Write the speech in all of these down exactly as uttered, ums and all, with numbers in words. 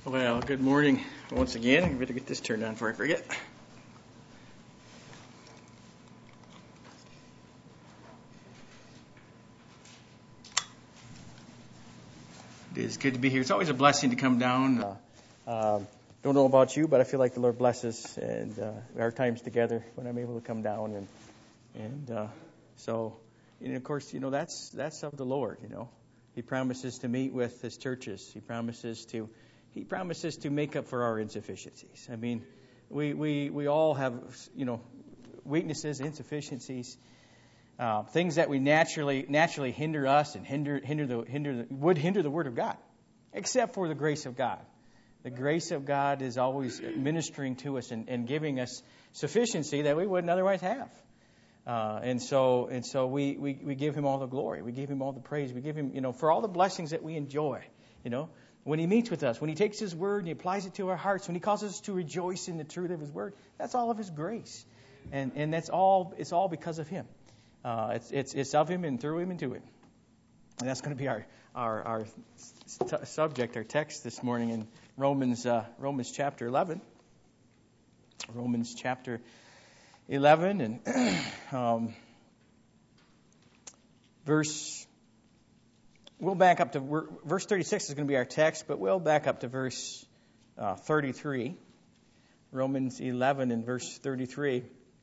Well, good morning once again. I better get this turned on before I forget. It is good to be here. It's always a blessing to come down. Uh, uh, don't know about you, but I feel like the Lord blesses and uh, our times together when I'm able to come down, and and uh, so, and of course, you know that's that's of the Lord. You know, He promises to meet with His churches. He promises to. He promises to make up for our insufficiencies. I mean, we we, we all have, you know, weaknesses, insufficiencies, uh, things that we naturally naturally hinder us and hinder hinder the hinder the, would hinder the Word of God, except for the grace of God. The grace of God is always ministering to us and, and giving us sufficiency that we wouldn't otherwise have. Uh, and so and so we, we, we give Him all the glory. We give Him all the praise. We give Him, you know, for all the blessings that we enjoy, you know. When He meets with us, when He takes His Word and He applies it to our hearts, when He causes us to rejoice in the truth of His Word, that's all of His grace, and and that's all. It's all because of Him. Uh, it's it's it's of Him and through Him and to Him, and that's going to be our our our t- subject, our text this morning in Romans uh, Romans chapter eleven. Romans chapter eleven and um, verse. We'll back up to verse thirty-six is going to be our text, but we'll back up to verse uh, thirty-three. Romans eleven and verse thirty-three.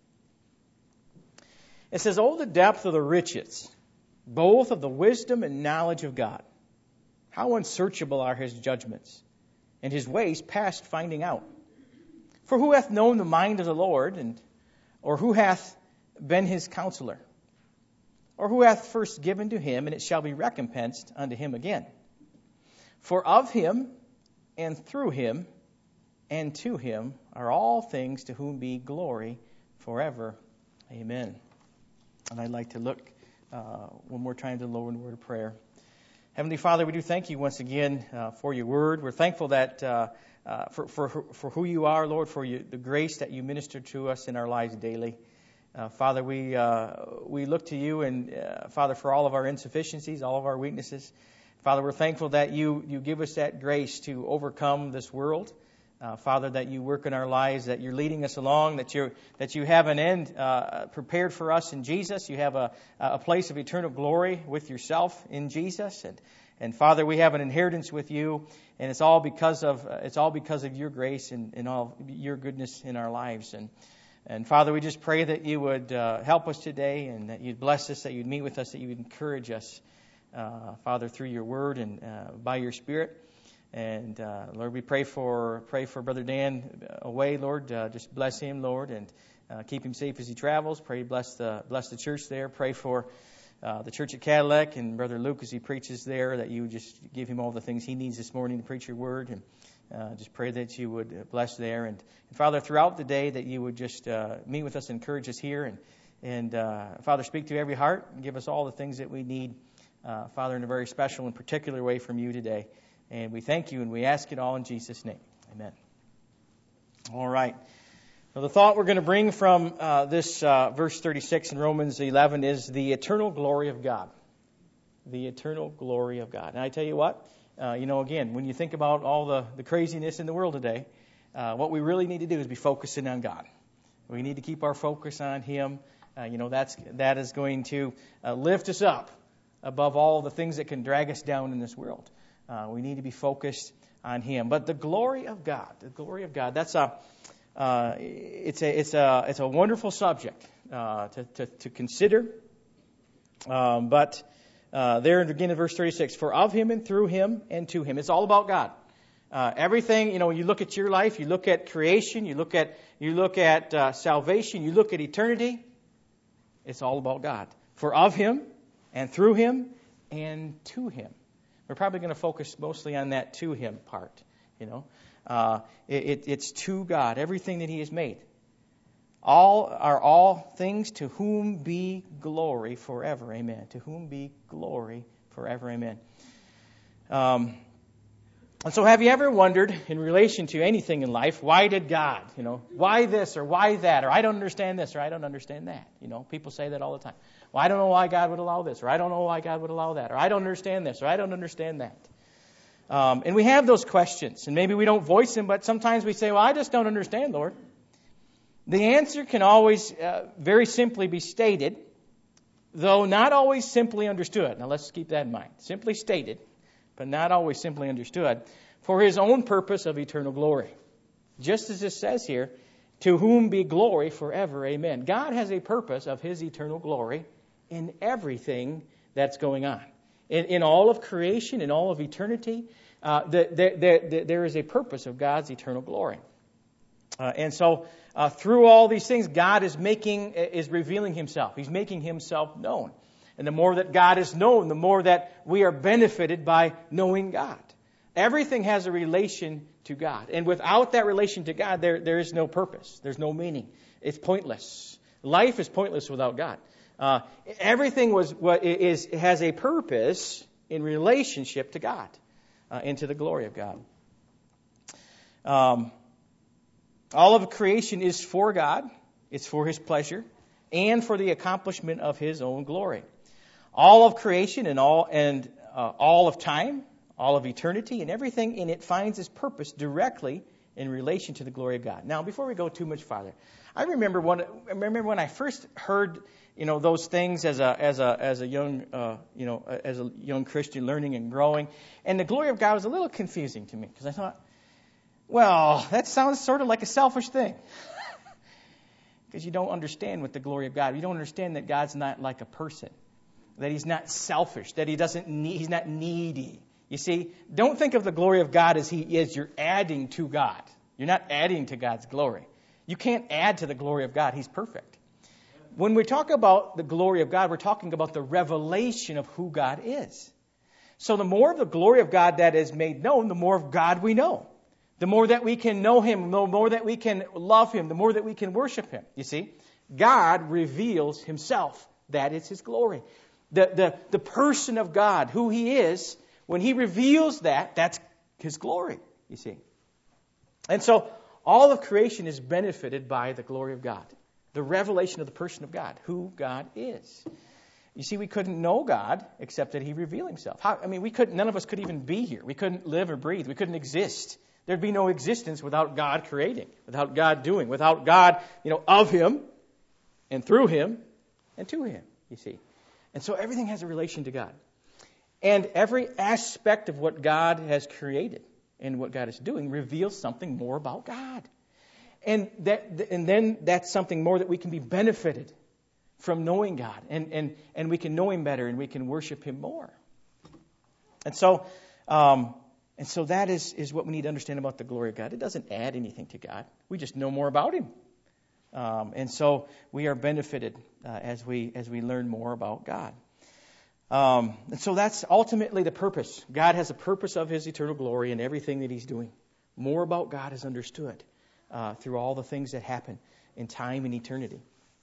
It says, "Oh, the depth of the riches, both of the wisdom and knowledge of God. How unsearchable are His judgments, and His ways past finding out. For who hath known the mind of the Lord, and or who hath been His counselor? Or who hath first given to Him, and it shall be recompensed unto Him again? For of Him, and through Him, and to Him are all things, to whom be glory forever. Amen." And I'd like to look uh, one more time to the Lord in word of prayer. Heavenly Father, we do thank You once again uh, for Your word. We're thankful that uh, uh, for, for for who You are, Lord, for you, the grace that You minister to us in our lives daily. Uh, Father, we uh, we look to You, and uh, Father, for all of our insufficiencies, all of our weaknesses. Father, we're thankful that You you give us that grace to overcome this world. Uh, Father, that You work in our lives, that You're leading us along, that You that You have an end uh, prepared for us in Jesus. You have a a place of eternal glory with Yourself in Jesus, and and Father, we have an inheritance with You, and it's all because of uh, it's all because of Your grace and, and all Your goodness in our lives. And And Father, we just pray that You would uh, help us today, and that You'd bless us, that You'd meet with us, that You would encourage us, uh, Father, through Your Word and uh, by Your Spirit. And uh, Lord, we pray for pray for Brother Dan away, Lord. Uh, just bless him, Lord, and uh, keep him safe as he travels. Pray bless the bless the church there. Pray for uh, the church at Cadillac and Brother Luke as he preaches there, that You would just give him all the things he needs this morning to preach Your Word. And Uh, just pray that You would bless there. And, and Father, throughout the day, that You would just uh, meet with us, encourage us here. And, and uh, Father, speak to every heart and give us all the things that we need, uh, Father, in a very special and particular way from You today. And we thank You, and we ask it all in Jesus' name. Amen. All right. Now, the thought we're going to bring from uh, this uh, verse thirty-six in Romans eleven is the eternal glory of God. The eternal glory of God. And I tell you what, Uh, you know, again, when you think about all the, the craziness in the world today, uh, what we really need to do is be focusing on God. We need to keep our focus on Him. Uh, you know, that's that is going to uh, lift us up above all the things that can drag us down in this world. Uh, we need to be focused on Him. But the glory of God, the glory of God, that's a uh, it's a it's a it's a wonderful subject uh, to, to to consider. Um, but Uh, there again in verse thirty-six, for of Him and through Him and to Him. It's all about God. Uh, everything, you know, when you look at your life, you look at creation, you look at you look at uh, salvation, you look at eternity. It's all about God. For of Him and through Him and to Him. We're probably going to focus mostly on that to Him part. You know, uh, it, it, it's to God. Everything that He has made. All are all things, to whom be glory forever. Amen. To whom be glory forever. Amen. Um, and so have you ever wondered, in relation to anything in life, why did God, you know, why this or why that, or I don't understand this or I don't understand that. You know, people say that all the time. Well, I don't know why God would allow this, or I don't know why God would allow that, or I don't understand this or I don't understand that. Um, and we have those questions, and maybe we don't voice them, but sometimes we say, well, I just don't understand, Lord. The answer can always uh, very simply be stated, though not always simply understood. Now let's keep that in mind. Simply stated, but not always simply understood, for his own purpose of eternal glory. Just as it says here, to whom be glory forever, amen. God has a purpose of his eternal glory in everything that's going on. In, in all of creation, in all of eternity, uh, the, the, the, the, there is a purpose of God's eternal glory. Uh, and so, uh, through all these things, God is making, is revealing himself. He's making himself known. And the more that God is known, the more that we are benefited by knowing God. Everything has a relation to God. And without that relation to God, there, there is no purpose. There's no meaning. It's pointless. Life is pointless without God. Uh, everything was what is has a purpose in relationship to God, uh, and to the glory of God. Um, all of creation is for God. It's for his pleasure and for the accomplishment of his own glory. All of creation and all and uh, all of time, all of eternity, and everything in it finds its purpose directly in relation to the glory of God. Now, before we go too much farther, I remember when I remember when I first heard, you know, those things as a as a as a young uh, you know as a young Christian learning and growing, and the glory of God was a little confusing to me because I thought, well, that sounds sort of like a selfish thing. Because you don't understand what the glory of God. You don't understand that God's not like a person, that he's not selfish, that he doesn't need, he's not needy. You see, don't think of the glory of God as he is. You're adding to God. You're not adding to God's glory. You can't add to the glory of God. He's perfect. When we talk about the glory of God, we're talking about the revelation of who God is. So the more of the glory of God that is made known, the more of God we know. The more that we can know him, the more that we can love him, the more that we can worship him. You see, God reveals himself. That is his glory. The, the, the person of God, who he is, when he reveals that, that's his glory, you see. And so all of creation is benefited by the glory of God. The revelation of the person of God, who God is. You see, we couldn't know God except that he revealed himself. How, I mean, we couldn't, none of us could even be here. We couldn't live or breathe. We couldn't exist. There'd be no existence without God creating, without God doing, without God, you know, of him and through him and to him, you see. And so everything has a relation to God. And every aspect of what God has created and what God is doing reveals something more about God. And that, and then that's something more that we can be benefited from knowing God. And, and, and we can know him better and we can worship him more. And so, um, and so that is, is what we need to understand about the glory of God. It doesn't add anything to God. We just know more about him. Um, and so we are benefited uh, as we as we learn more about God. Um, and so that's ultimately the purpose. God has a purpose of his eternal glory in everything that he's doing. More about God is understood uh, through all the things that happen in time and eternity.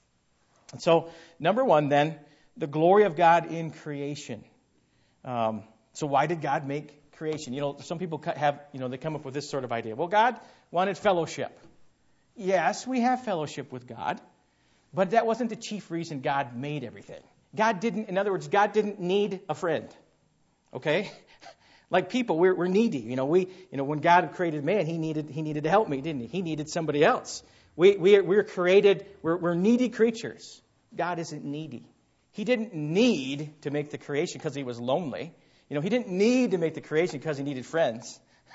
And so, number one then, the glory of God in creation. Um, so why did God make creation? You know, some people have, you know, they come up with this sort of idea. Well, God wanted fellowship. Yes, we have fellowship with God, but that wasn't the chief reason God made everything. God didn't, in other words, God didn't need a friend. Okay? Like people, we're, we're needy. You know, we, you know, when God created man, he needed, he needed to help me, didn't he? He needed somebody else. We, we, we're created, we're, we're needy creatures. God isn't needy. He didn't need to make the creation because he was lonely. You know, he didn't need to make the creation because he needed friends.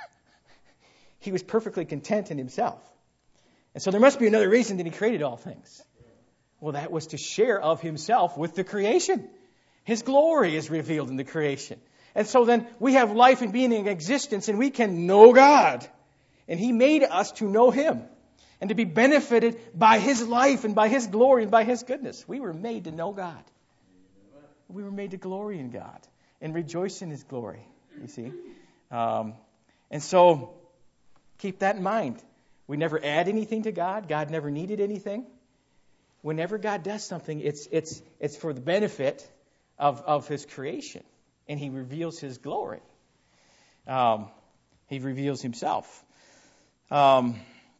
He was perfectly content in himself. And so there must be another reason that he created all things. Well, that was to share of himself with the creation. His glory is revealed in the creation. And so then we have life and being in existence and we can know God. And he made us to know him and to be benefited by his life and by his glory and by his goodness. We were made to know God. We were made to glory in God and rejoice in his glory, you see. Um, and so keep that in mind. We never add anything to God. God never needed anything. Whenever God does something, it's it's it's for the benefit of, of his creation. And he reveals his glory. Um, he reveals himself. Um,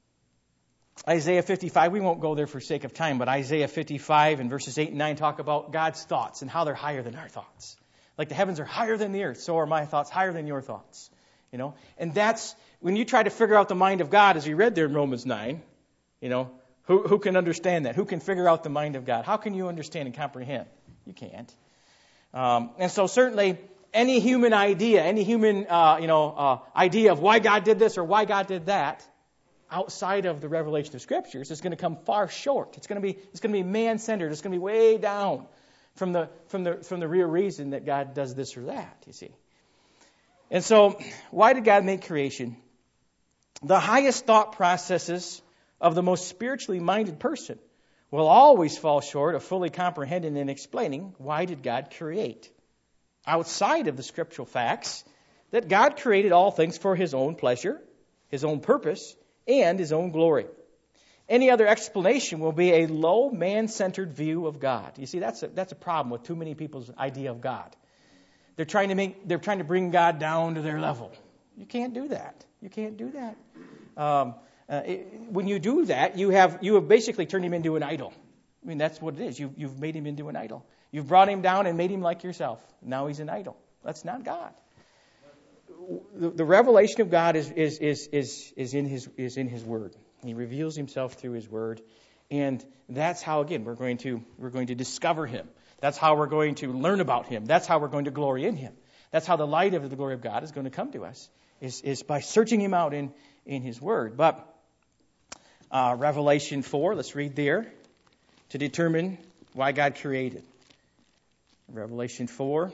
Isaiah fifty-five, we won't go there for sake of time, but Isaiah fifty-five and verses eight and nine talk about God's thoughts and how they're higher than our thoughts. Like the heavens are higher than the earth, so are my thoughts higher than your thoughts. You know, and that's when you try to figure out the mind of God, as we read there in Romans nine. You know, who who can understand that? Who can figure out the mind of God? How can you understand and comprehend? You can't. Um, and so certainly any human idea, any human uh, you know uh, idea of why God did this or why God did that, outside of the revelation of Scriptures, is going to come far short. It's going to be it's going to be man-centered. It's going to be way down from the from the from the real reason that God does this or that. You see. And so, why did God make creation? The highest thought processes of the most spiritually minded person will always fall short of fully comprehending and explaining why did God create, outside of the scriptural facts that God created all things for His own pleasure, His own purpose, and His own glory. Any other explanation will be a low, man-centered view of God. You see, that's a, that's a problem with too many people's idea of God. They're trying to make, they're trying to bring God down to their level. You can't do that. You can't do that. Um, uh, it, when you do that, you have you have basically turned Him into an idol. I mean, that's what it is. You've you've made Him into an idol. You've brought Him down and made Him like yourself. Now He's an idol. That's not God. The, the revelation of God is is is is is in His is in His Word. He reveals Himself through His Word, and that's how again we're going to we're going to discover Him. That's how we're going to learn about Him. That's how we're going to glory in Him. That's how the light of the glory of God is going to come to us, is, is by searching Him out in, in His Word. But uh, Revelation four, let's read there to determine why God created. Revelation four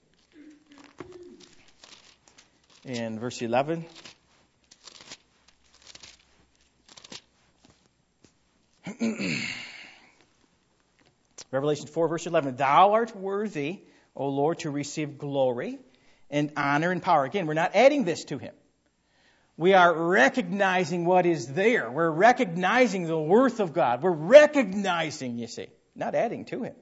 and verse eleven. Revelation four, verse eleven. Thou art worthy, O Lord, to receive glory and honor and power. Again, we're not adding this to Him. We are recognizing what is there. We're recognizing the worth of God. We're recognizing, you see, not adding to Him.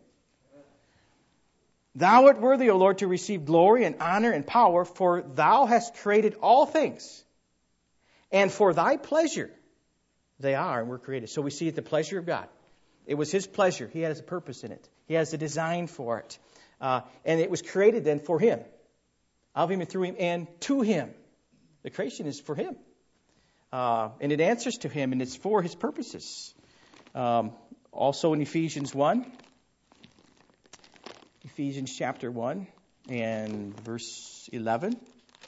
Thou art worthy, O Lord, to receive glory and honor and power, for Thou hast created all things, and for Thy pleasure they are and were created. So we see the pleasure of God. It was His pleasure. He has a purpose in it. He has a design for it. Uh, and it was created then for Him, of Him and through Him and to Him. The creation is for Him. Uh, and it answers to Him, and it's for His purposes. Um, also in Ephesians one, Ephesians chapter one and verse eleven.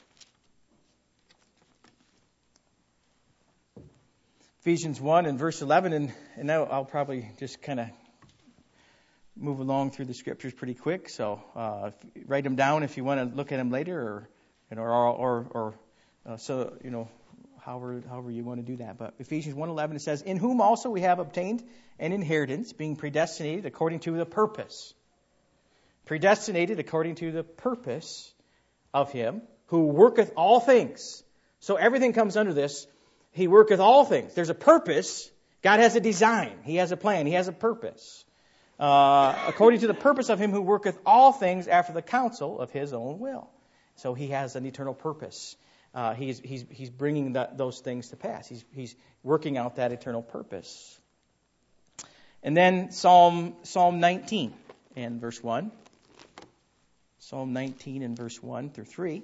Ephesians one and verse eleven, and, and now I'll probably just kind of move along through the scriptures pretty quick. So uh, write them down if you want to look at them later, or you know, or or, or uh, so you know, however however you want to do that. But Ephesians one eleven, it says, "In whom also we have obtained an inheritance, being predestinated according to the purpose, predestinated according to the purpose of Him who worketh all things." So everything comes under this. He worketh all things. There's a purpose. God has a design. He has a plan. He has a purpose. Uh, according to the purpose of Him who worketh all things after the counsel of His own will. So He has an eternal purpose. Uh, he's, he's, he's bringing that, those things to pass. He's, he's working out that eternal purpose. And then Psalm, Psalm nineteen and verse one. Psalm nineteen and verse one through three.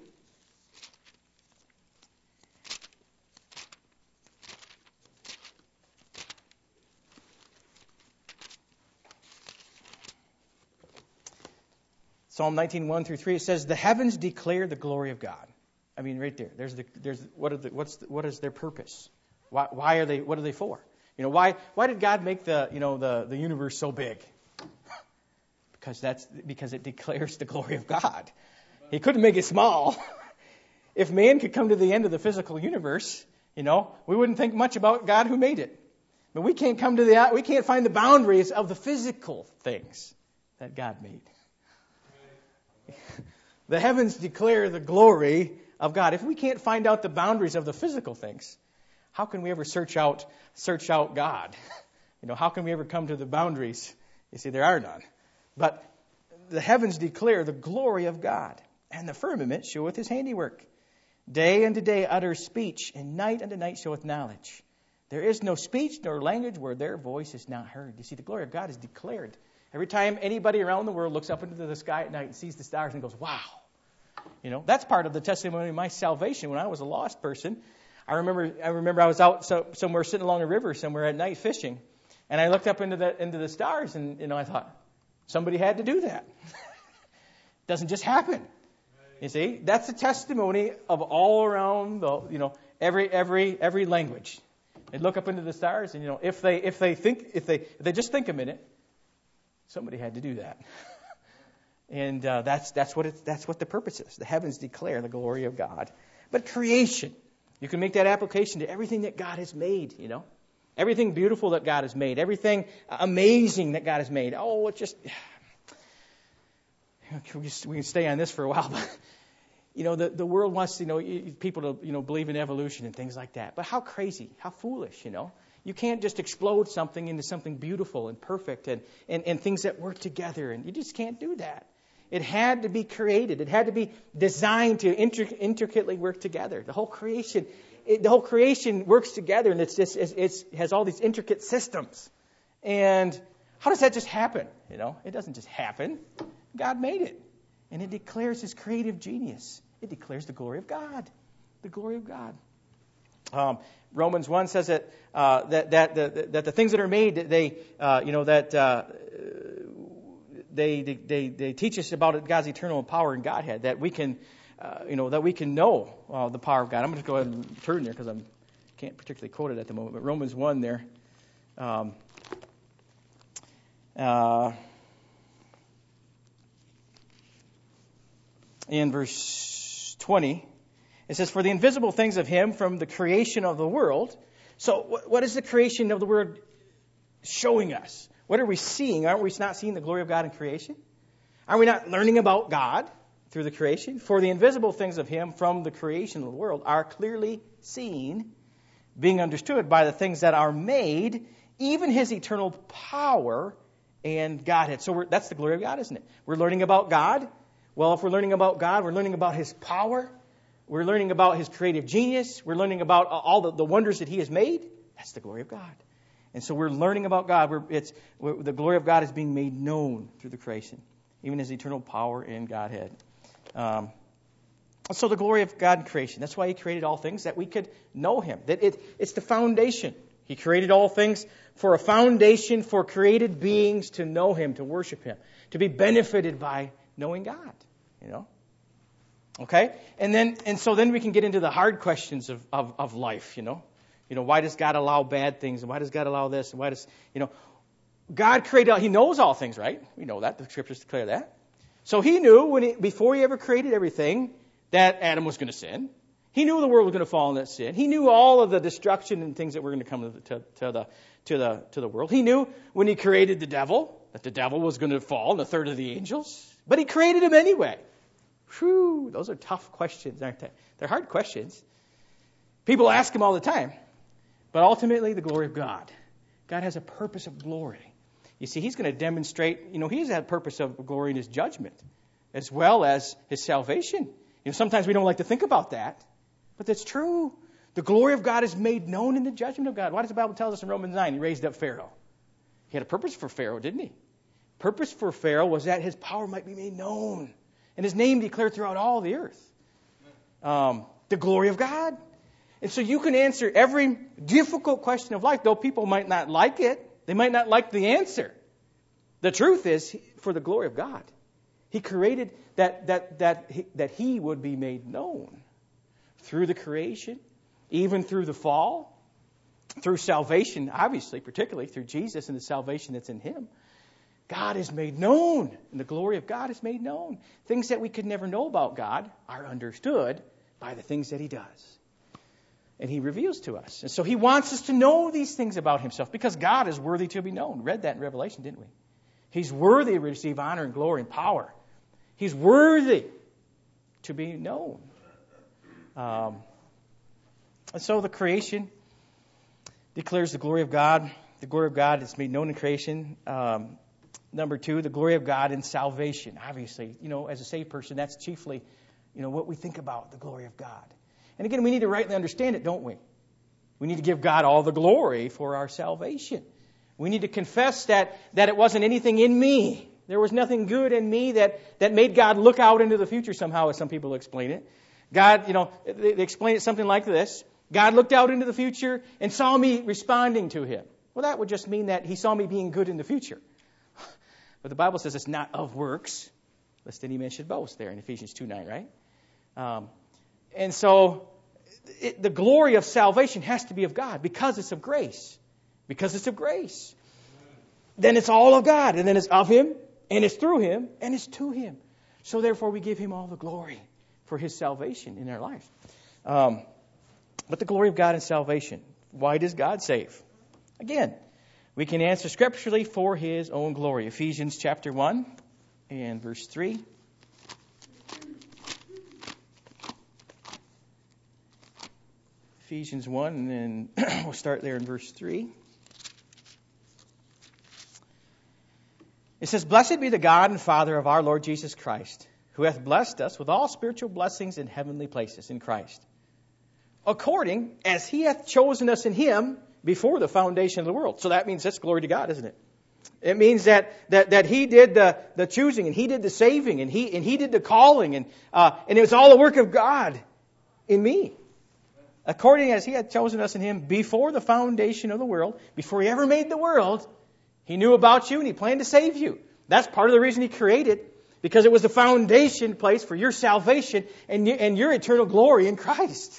Psalm nineteen, one through three, it says, "The heavens declare the glory of God." I mean, right there. There's the there's what are the what's the, what is their purpose? Why why are they what are they for? You know, why why did God make the you know the, the universe so big? Because that's because it declares the glory of God. He couldn't make it small. If man could come to the end of the physical universe, you know, we wouldn't think much about God who made it. But we can't come to the we can't find the boundaries of the physical things that God made. The heavens declare the glory of God. If we can't find out the boundaries of the physical things, how can we ever search out search out God? You know, how can we ever come to the boundaries? You see, there are none. But the heavens declare the glory of God, and the firmament showeth His handiwork. Day unto day utters speech, and night unto night showeth knowledge. There is no speech nor language where their voice is not heard. You see, the glory of God is declared. Every time anybody around the world looks up into the sky at night and sees the stars and goes, "Wow, You know, that's part of the testimony of my salvation. When I was a lost person, I remember I remember I was out so, somewhere sitting along a river somewhere at night fishing, and I looked up into the into the stars, and you know I thought somebody had to do that. It doesn't just happen. You see, that's the testimony of all around the you know every every every language. They look up into the stars, and you know if they if they think if they if they just think a minute, somebody had to do that. And uh, that's that's what it's, that's what the purpose is. The heavens declare the glory of God. But creation, you can make that application to everything that God has made, you know. Everything beautiful that God has made. Everything amazing that God has made. Oh, it's just... We can stay on this for a while, but... You know, the, the world wants, you know, people to, you know, believe in evolution and things like that. But how crazy, how foolish, you know. You can't just explode something into something beautiful and perfect and, and, and things that work together. And you just can't do that. It had to be created. It had to be designed to intric- intricately work together. The whole creation, it, the whole creation works together, and it's just it's, it's it has all these intricate systems. And how does that just happen? You know, it doesn't just happen. God made it, and it declares His creative genius. It declares the glory of God, the glory of God. Um, Romans one says that uh, that that the, that the things that are made, they uh, you know that. Uh, They, they they teach us about God's eternal power and Godhead, that we can, uh, you know, that we can know uh, the power of God. I'm going to go ahead and turn there because I can't particularly quote it at the moment. But Romans one there, um, uh, in verse twenty, it says, "For the invisible things of Him from the creation of the world." So, what, what is the creation of the world showing us? What are we seeing? Aren't we not seeing the glory of God in creation? Are we not learning about God through the creation? For the invisible things of Him from the creation of the world are clearly seen, being understood by the things that are made, even His eternal power and Godhead. So we're, that's the glory of God, isn't it? We're learning about God. Well, if we're learning about God, we're learning about His power. We're learning about His creative genius. We're learning about all the, the wonders that He has made. That's the glory of God. And so we're learning about God. We're, it's, we're, the glory of God is being made known through the creation, even His eternal power and Godhead. Um, so the glory of God in creation. That's why He created all things, that we could know Him. That it, it's the foundation. He created all things for a foundation for created beings to know Him, to worship Him, to be benefited by knowing God. You know. Okay, and then and so then we can get into the hard questions of of, of life. You know. You know, why does God allow bad things? And why does God allow this? And why does, you know, God created, He knows all things, right? We know that. The Scriptures declare that. So He knew when he, before He ever created everything that Adam was going to sin. He knew the world was going to fall in that sin. He knew all of the destruction and things that were going to come to the, to, to the to the to the world. He knew when He created the devil that the devil was going to fall and a third of the angels. But He created him anyway. Whew, those are tough questions, aren't they? They're hard questions. People ask them all the time. But ultimately, the glory of God. God has a purpose of glory. You see, He's going to demonstrate, you know, He has that purpose of glory in His judgment, as well as His salvation. You know, sometimes we don't like to think about that, but that's true. The glory of God is made known in the judgment of God. Why does the Bible tell us in Romans nine? He raised up Pharaoh. He had a purpose for Pharaoh, didn't He? Purpose for Pharaoh was that his power might be made known, and his name declared throughout all the earth. Um, the glory of God. And so you can answer every difficult question of life, though people might not like it. They might not like the answer. The truth is, for the glory of God, He created that that that that He would be made known through the creation, even through the fall, through salvation, obviously, particularly through Jesus and the salvation that's in Him. God is made known, and the glory of God is made known. Things that we could never know about God are understood by the things that He does. And He reveals to us. And so He wants us to know these things about Himself because God is worthy to be known. Read that in Revelation, didn't we? He's worthy to receive honor and glory and power. He's worthy to be known. Um, and so the creation declares the glory of God. The glory of God is made known in creation. Um, number two, the glory of God in salvation. Obviously, you know, as a saved person, that's chiefly, you know, what we think about, the glory of God. And again, we need to rightly understand it, don't we? We need to give God all the glory for our salvation. We need to confess that, that it wasn't anything in me. There was nothing good in me that, that made God look out into the future somehow, as some people explain it. God, you know, they, they explain it something like this. God looked out into the future and saw me responding to him. Well, that would just mean that he saw me being good in the future. But the Bible says it's not of works, lest any man should boast there in Ephesians two nine, right? Um, and so it, the glory of salvation has to be of God because it's of grace. Because it's of grace. Then it's all of God, and then it's of him, and it's through him, and it's to him. So therefore we give him all the glory for his salvation in our life. Um, but the glory of God in salvation. Why does God save? Again, we can answer scripturally for his own glory. Ephesians chapter one and verse three. Ephesians one, and then we'll start there in verse three. It says, "Blessed be the God and Father of our Lord Jesus Christ, who hath blessed us with all spiritual blessings in heavenly places in Christ, according as he hath chosen us in him before the foundation of the world." So that means that's glory to God, isn't it? It means that that, that he did the, the choosing, and he did the saving, and he and he did the calling, and uh, and it was all the work of God in me. According as he had chosen us in him before the foundation of the world, before he ever made the world, he knew about you and he planned to save you. That's part of the reason he created, because it was the foundation place for your salvation and, and your eternal glory in Christ.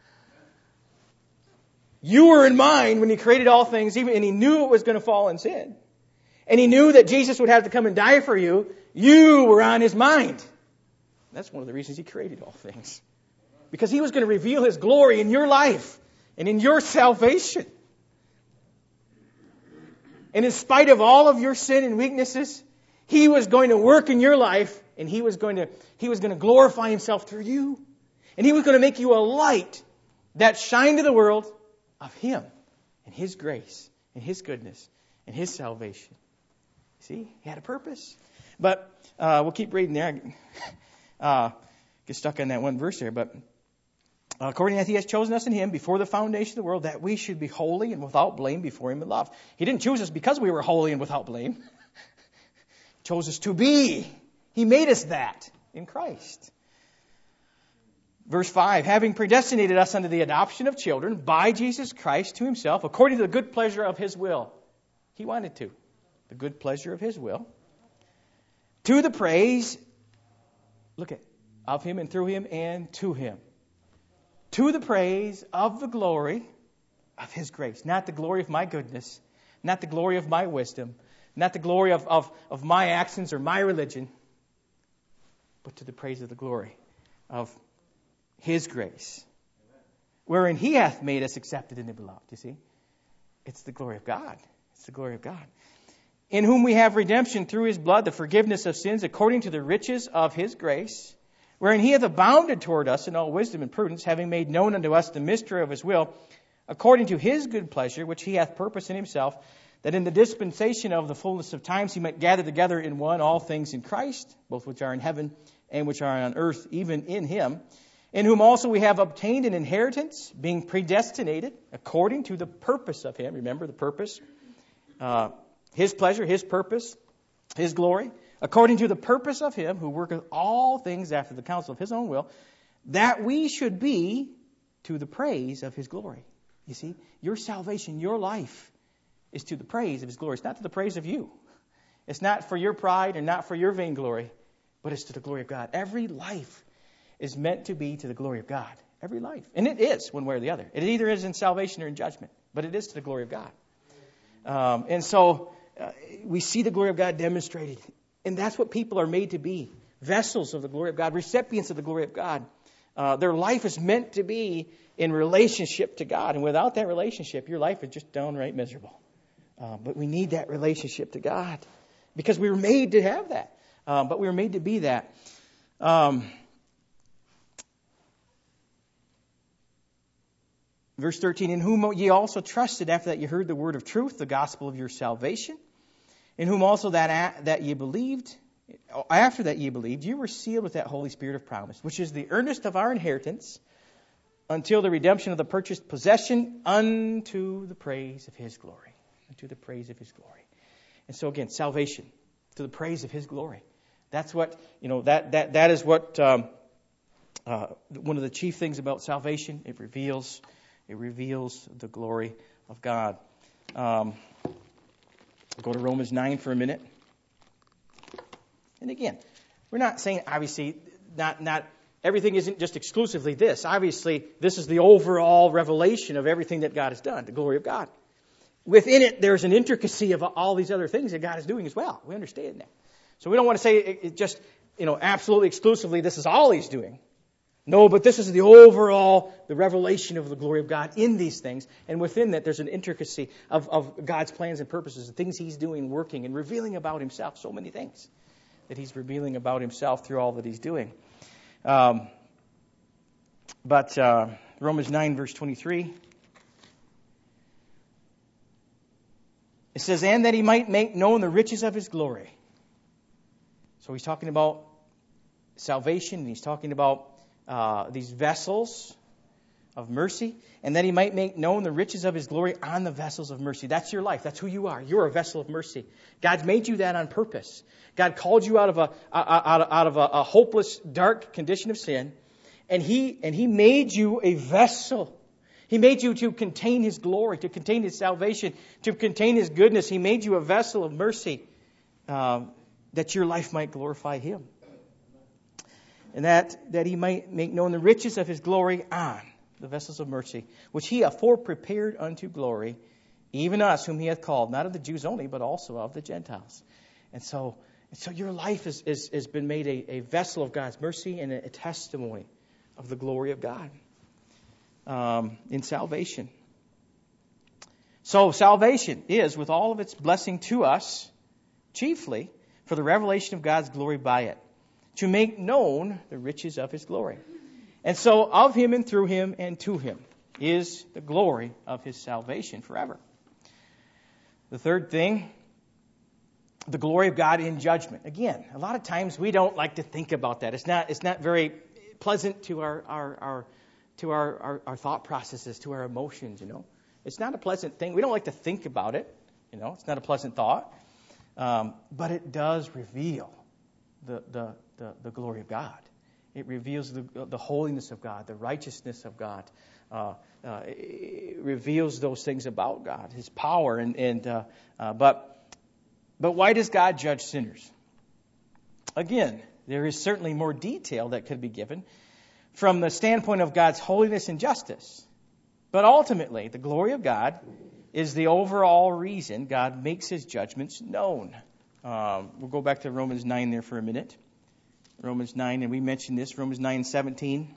You were in mind when he created all things, even, and he knew it was going to fall in sin. And he knew that Jesus would have to come and die for you. You were on his mind. That's one of the reasons he created all things. Because he was going to reveal his glory in your life and in your salvation. And in spite of all of your sin and weaknesses, he was going to work in your life, and he was going to, he was going to glorify himself through you. And he was going to make you a light that shined to the world of him and his grace and his goodness and his salvation. See, he had a purpose. But uh, we'll keep reading there. Uh, get stuck on that one verse there. But according as he has chosen us in him before the foundation of the world, that we should be holy and without blame before him in love. He didn't choose us because we were holy and without blame. He chose us to be. He made us that in Christ. Verse five, having predestinated us unto the adoption of children by Jesus Christ to himself, according to the good pleasure of his will. He wanted to. The good pleasure of his will. To the praise, look at, of him and through him and to him. To the praise of the glory of his grace. Not the glory of my goodness. Not the glory of my wisdom. Not the glory of, of, of my actions or my religion. But to the praise of the glory of his grace. Wherein he hath made us accepted in the beloved. You see? It's the glory of God. It's the glory of God. In whom we have redemption through his blood, the forgiveness of sins, according to the riches of his grace, wherein he hath abounded toward us in all wisdom and prudence, having made known unto us the mystery of his will, according to his good pleasure, which he hath purposed in himself, that in the dispensation of the fullness of times he might gather together in one all things in Christ, both which are in heaven and which are on earth, even in him, in whom also we have obtained an inheritance, being predestinated according to the purpose of him. Remember the purpose? Uh, his pleasure, his purpose, his glory. According to the purpose of him who worketh all things after the counsel of his own will, that we should be to the praise of his glory. You see, your salvation, your life is to the praise of his glory. It's not to the praise of you. It's not for your pride and not for your vainglory, but it's to the glory of God. Every life is meant to be to the glory of God. Every life. And it is one way or the other. It either is in salvation or in judgment, but it is to the glory of God. Um, and so uh, we see the glory of God demonstrated. And that's what people are made to be. Vessels of the glory of God, recipients of the glory of God. Uh, their life is meant to be in relationship to God. And without that relationship, your life is just downright miserable. Uh, but we need that relationship to God. Because we were made to have that. Um, but we were made to be that. Um, verse thirteen, in whom ye also trusted after that ye heard the word of truth, the gospel of your salvation. In whom also that that ye believed, after that ye believed, you were sealed with that Holy Spirit of promise, which is the earnest of our inheritance, until the redemption of the purchased possession, unto the praise of his glory. Unto the praise of his glory. And so again, salvation. to the praise of His glory. That's what, you know, that, that, that is what, um, uh, one of the chief things about salvation. It reveals, it reveals the glory of God. Um, I'll go to Romans nine for a minute. And again, we're not saying, obviously, not, not, everything isn't just exclusively this. Obviously, this is the overall revelation of everything that God has done, the glory of God. Within it, there's an intricacy of all these other things that God is doing as well. We understand that. So we don't want to say it, it just, you know, absolutely exclusively this is all He's doing. No, but this is the overall, the revelation of the glory of God in these things. And within that, there's an intricacy of, of God's plans and purposes, the things He's doing, working, and revealing about Himself. So many things that He's revealing about Himself through all that He's doing. Um, but uh, Romans nine, verse twenty-three, it says, and that He might make known the riches of His glory. So He's talking about salvation, and He's talking about uh, these vessels of mercy, and that He might make known the riches of His glory on the vessels of mercy. That's your life. That's who you are. You're a vessel of mercy. God's made you that on purpose. God called you out of a out of, out of a, a hopeless, dark condition of sin, and He and He made you a vessel. He made you to contain His glory, to contain His salvation, to contain His goodness. He made you a vessel of mercy, um, that your life might glorify Him, and that that He might make known the riches of His glory on the vessels of mercy, which He afore prepared unto glory, even us whom He hath called, not of the Jews only, but also of the Gentiles. And so, and so your life is, is, has been made a, a vessel of God's mercy and a, a testimony of the glory of God um, in salvation. So salvation is, with all of its blessing to us, chiefly for the revelation of God's glory by it, to make known the riches of His glory. And so of Him and through Him and to Him is the glory of His salvation forever. The third thing, the glory of God in judgment. Again, a lot of times we don't like to think about that. It's not, it's not very pleasant to our, our, our to our, our, our thought processes, to our emotions, you know. It's not a pleasant thing. We don't like to think about it. You know, it's not a pleasant thought. Um, but it does reveal the, the, the, the glory of God. It reveals the, the holiness of God, the righteousness of God. Uh, uh, it reveals those things about God, His power. And, and uh, uh, but but why does God judge sinners? Again, there is certainly more detail that could be given from the standpoint of God's holiness and justice. But ultimately, the glory of God is the overall reason God makes His judgments known. Um, we'll go back to Romans nine there for a minute. Romans nine, and we mentioned this, Romans nine seventeen.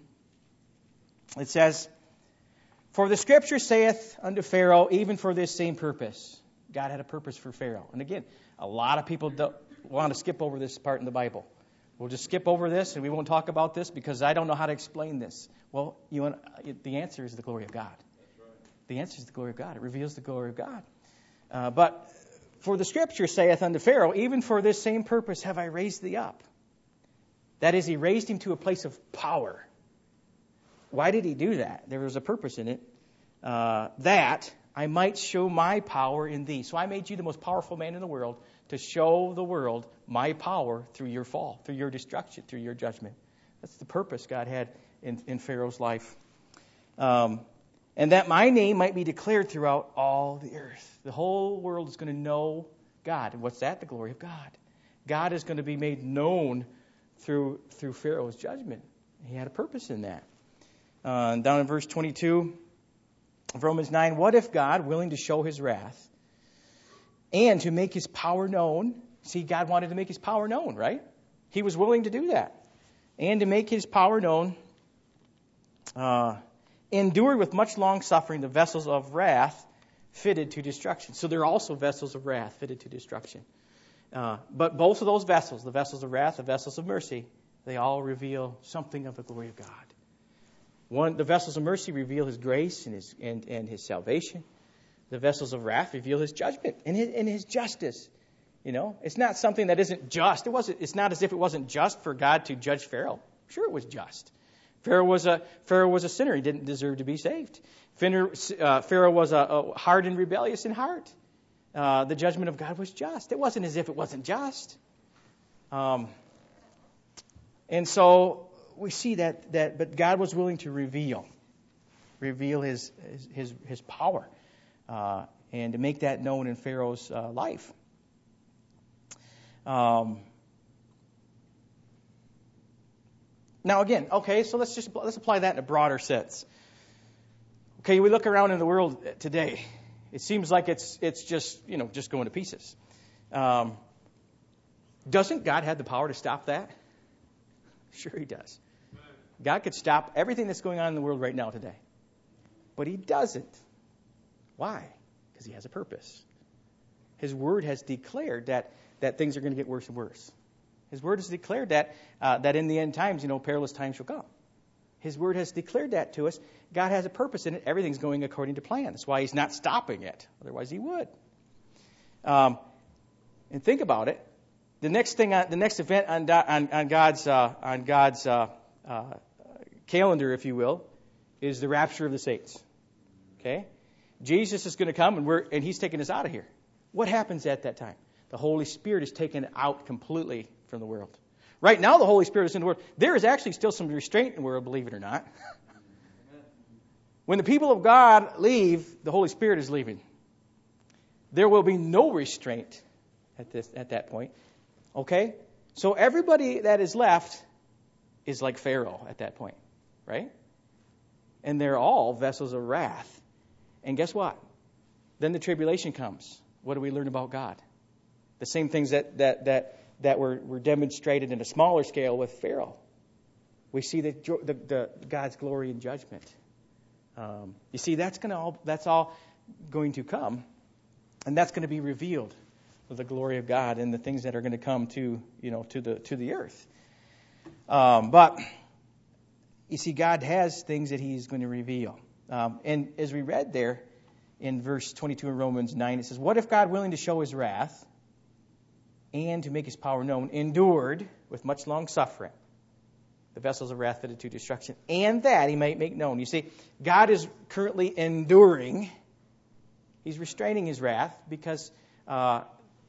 It says, for the Scripture saith unto Pharaoh, even for this same purpose. God had a purpose for Pharaoh. And again, a lot of people don't want to skip over this part in the Bible. We'll just skip over this, and we won't talk about this because I don't know how to explain this. Well, you want, the answer is the glory of God. That's right. The answer is the glory of God. It reveals the glory of God. Uh, but for the Scripture saith unto Pharaoh, even for this same purpose have I raised thee up. That is, He raised him to a place of power. Why did He do that? There was a purpose in it. Uh, that I might show my power in thee. So I made you the most powerful man in the world to show the world my power through your fall, through your destruction, through your judgment. That's the purpose God had in, in Pharaoh's life. Um, and that my name might be declared throughout all the earth. The whole world is going to know God. And what's that? The glory of God. God is going to be made known through through Pharaoh's judgment. He had a purpose in that. Uh, down in verse twenty-two of Romans nine, what if God, willing to show His wrath and to make His power known, see, God wanted to make His power known, right? He was willing to do that. And to make His power known, uh, endured with much long suffering the vessels of wrath fitted to destruction. So they're also vessels of wrath fitted to destruction. Uh, but both of those vessels, the vessels of wrath, the vessels of mercy, they all reveal something of the glory of God. One, the vessels of mercy reveal His grace and His and, and His salvation. The vessels of wrath reveal His judgment and His, and His justice. You know, it's not something that isn't just. It wasn't. It's not as if it wasn't just for God to judge Pharaoh. Sure, it was just. Pharaoh was a Pharaoh was a sinner. He didn't deserve to be saved. Pharaoh, uh, Pharaoh was a, a hard and rebellious in heart. Uh, the judgment of God was just. It wasn't as if it wasn't just. Um, and so we see that, that, but God was willing to reveal, reveal his, his, his, his power, uh, and to make that known in Pharaoh's uh, life. Um, now again, okay, so let's just, let's apply that in a broader sense. Okay, we look around in the world today. It seems like it's, it's just, you know, just going to pieces. Um, doesn't God have the power to stop that? Sure he does. God could stop everything that's going on in the world right now today. But he doesn't. Why? Because he has a purpose. His word has declared that, that things are going to get worse and worse. His word has declared that uh, that in the end times, you know, perilous times shall come. His word has declared that to us. God has a purpose in it. Everything's going according to plan. That's why he's not stopping it. Otherwise he would. Um, and think about it. The next thing, on, the next event on, on, on God's uh, on God's uh, uh, calendar, if you will, is the rapture of the saints. Okay, Jesus is going to come, and we're and he's taking us out of here. What happens at that time? The Holy Spirit is taken out completely from the world. Right now, the Holy Spirit is in the world. There is actually still some restraint in the world, believe it or not. When the people of God leave, the Holy Spirit is leaving. There will be no restraint at this at that point. Okay? So everybody that is left is like Pharaoh at that point, right? And they're all vessels of wrath. And guess what? Then the tribulation comes. What do we learn about God? The same things that that that that were, were demonstrated in a smaller scale with Pharaoh. We see the the, the God's glory and judgment. Um, you see, that's gonna all that's all going to come, and that's going to be revealed. The glory of God and the things that are going to come to, you know, to the to the earth. Um, but you see, God has things that he's going to reveal. Um, and as we read there in verse twenty-two of Romans nine, it says, "What if God, willing to show his wrath and to make his power known, endured with much long suffering the vessels of wrath fitted to destruction, and that he might make known." You see, God is currently enduring. He's restraining his wrath because uh,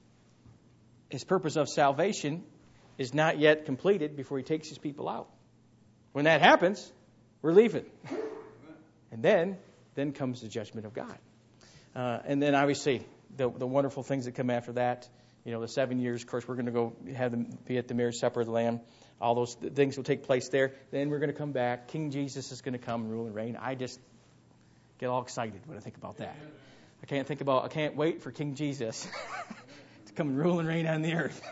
his purpose of salvation is not yet completed before he takes his people out. When that happens, we're leaving. And then, then comes the judgment of God. Uh, and then obviously the, the wonderful things that come after that. You know, the seven years, of course, we're going to go have them be at the marriage supper of the Lamb. All those things will take place there. Then we're going to come back. King Jesus is going to come and rule and reign. I just get all excited when I think about that. I can't think about, I can't wait for King Jesus to come and rule and reign on the earth.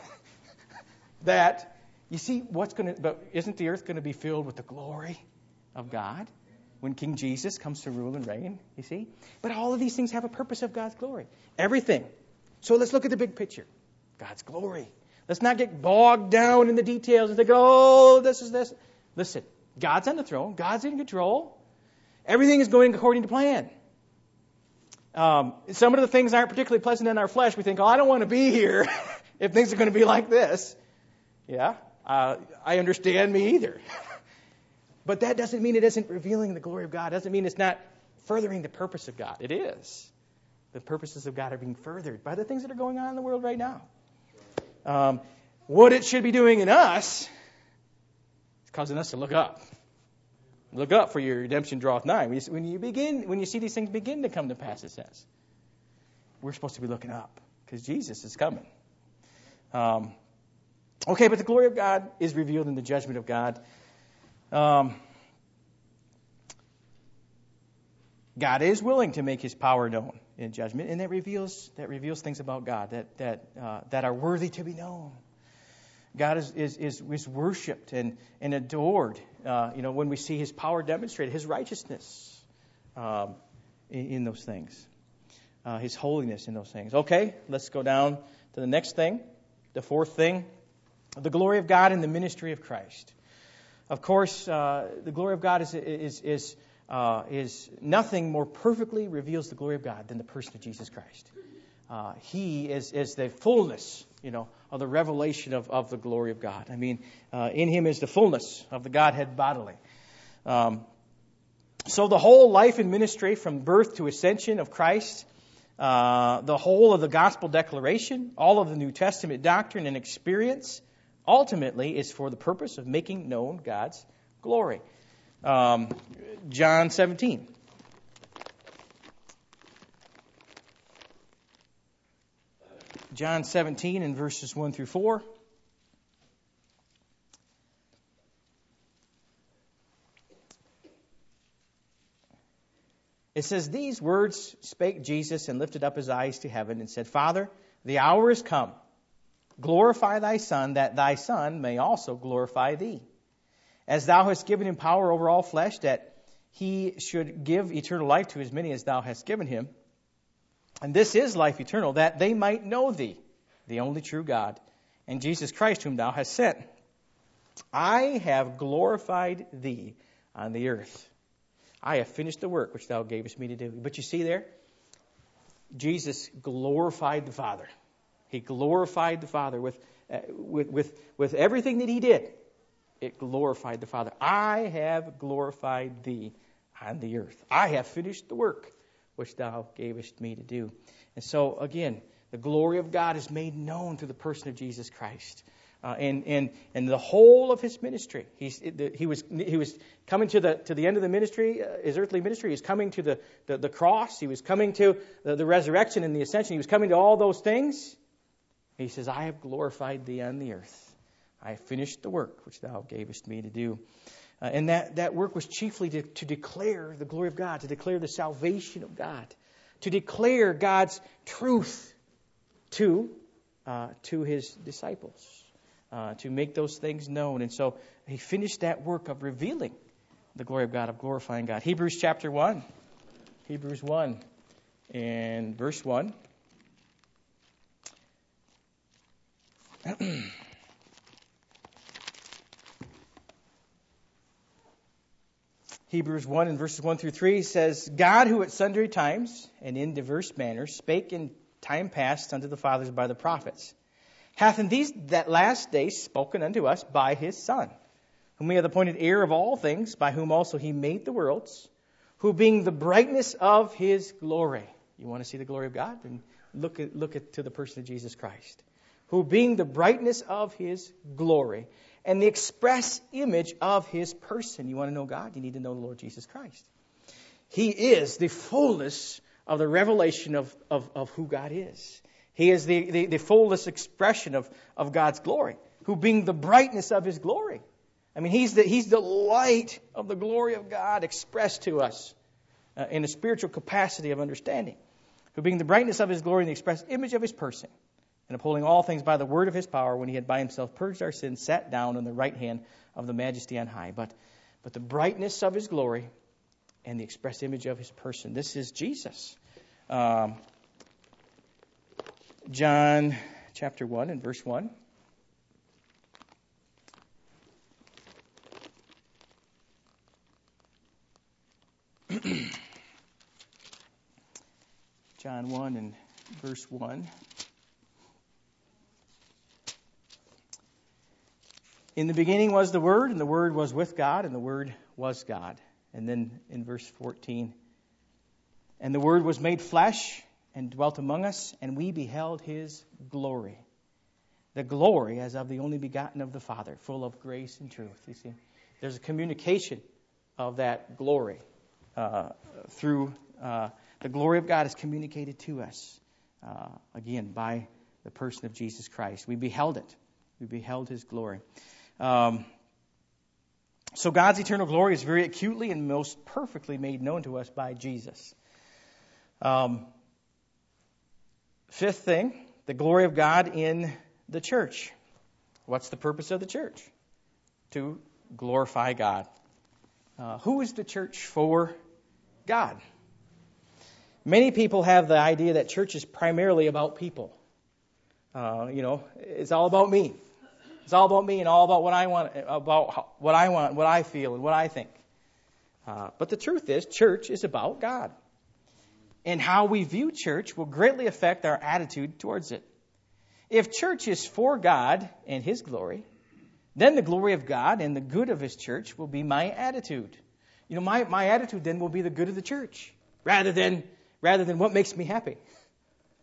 That, you see, what's going to, but isn't the earth going to be filled with the glory of God when King Jesus comes to rule and reign, you see? But all of these things have a purpose of God's glory. Everything. So let's look at the big picture. God's glory. Let's not get bogged down in the details and think, oh, this is this. Listen, God's on the throne. God's in control. Everything is going according to plan. Um, some of the things aren't particularly pleasant in our flesh. We think, oh, I don't want to be here if things are going to be like this. Yeah, uh, I understand, me either. But that doesn't mean it isn't revealing the glory of God. It doesn't mean it's not furthering the purpose of God. It is. The purposes of God are being furthered by the things that are going on in the world right now. Um, what it should be doing in us is causing us to look up. Look up, for your redemption draweth nigh. When you begin, when you see these things begin to come to pass, it says, we're supposed to be looking up because Jesus is coming. Um, okay, but the glory of God is revealed in the judgment of God. Um, God is willing to make his power known in judgment, and that reveals that reveals things about God that that uh, that are worthy to be known. God is is is, is worshipped and and adored. Uh, you know, when we see his power demonstrated, his righteousness um, in, in those things, uh, his holiness in those things. Okay, let's go down to the next thing, the fourth thing, the glory of God in the ministry of Christ. Of course, uh, the glory of God is is is. Uh, is nothing more perfectly reveals the glory of God than the person of Jesus Christ. Uh, he is, is the fullness, you know, of the revelation of, of the glory of God. I mean, uh, in him is the fullness of the Godhead bodily. Um, so the whole life and ministry from birth to ascension of Christ, uh, the whole of the gospel declaration, all of the New Testament doctrine and experience, ultimately is for the purpose of making known God's glory. Um, John seventeen. John seventeen in verses one through four. It says, "These words spake Jesus and lifted up his eyes to heaven and said, Father, the hour is come. Glorify thy Son, that thy Son may also glorify thee. As thou hast given him power over all flesh, that he should give eternal life to as many as thou hast given him. And this is life eternal, that they might know thee, the only true God, and Jesus Christ whom thou hast sent. I have glorified thee on the earth. I have finished the work which thou gavest me to do." But you see there, Jesus glorified the Father. He glorified the Father with, uh, with, with, with everything that he did. It glorified the Father. I have glorified thee on the earth. I have finished the work which thou gavest me to do. And so, again, the glory of God is made known through the person of Jesus Christ. Uh, and, and, and the whole of his ministry. He's, he was he was coming to the to the end of the ministry, uh, his earthly ministry. He was coming to the, the, the cross. He was coming to the, the resurrection and the ascension. He was coming to all those things. He says, I have glorified thee on the earth. I have finished the work which thou gavest me to do. Uh, and that, that work was chiefly to, to declare the glory of God, to declare the salvation of God, to declare God's truth to uh, to his disciples. Uh, to make those things known. And so he finished that work of revealing the glory of God, of glorifying God. Hebrews chapter one. Hebrews one and verse one. Hebrews one and verses one through three says, God, who at sundry times and in diverse manners spake in time past unto the fathers by the prophets, hath in these that last days spoken unto us by his Son, whom he hath appointed heir of all things, by whom also he made the worlds, who being the brightness of his glory. You want to see the glory of God? Then look at look at to the person of Jesus Christ. Who being the brightness of his glory, and the express image of his person. You want to know God? You need to know the Lord Jesus Christ. He is the fullness of the revelation of, of, of who God is. He is the, the, the fullest expression of, of God's glory, who being the brightness of his glory. I mean, he's the, he's the light of the glory of God expressed to us uh, in a spiritual capacity of understanding. Who being the brightness of his glory and the express image of his person, and upholding all things by the word of his power, when he had by himself purged our sins, sat down on the right hand of the majesty on high. But, but the brightness of his glory and the express image of his person. This is Jesus. Um, John chapter one and verse one. John one and verse one. In the beginning was the Word, and the Word was with God, and the Word was God. And then in verse fourteen, and the Word was made flesh and dwelt among us, and we beheld his glory. The glory as of the only begotten of the Father, full of grace and truth. You see, there's a communication of that glory uh, through uh, the glory of God is communicated to us, uh, again, by the person of Jesus Christ. We beheld it. We beheld his glory. Um, so God's eternal glory is very acutely and most perfectly made known to us by Jesus. Um, fifth thing, the glory of God in the church. What's the purpose of the church? To glorify God. Uh, who is the church for? God. Many people have the idea that church is primarily about people. Uh, you know, it's all about me. It's all about me and all about what I want, about what I want, what I feel, and what I think. Uh, but the truth is, church is about God. And how we view church will greatly affect our attitude towards it. If church is for God and his glory, then the glory of God and the good of his church will be my attitude. You know, my, my attitude then will be the good of the church, rather than rather than what makes me happy.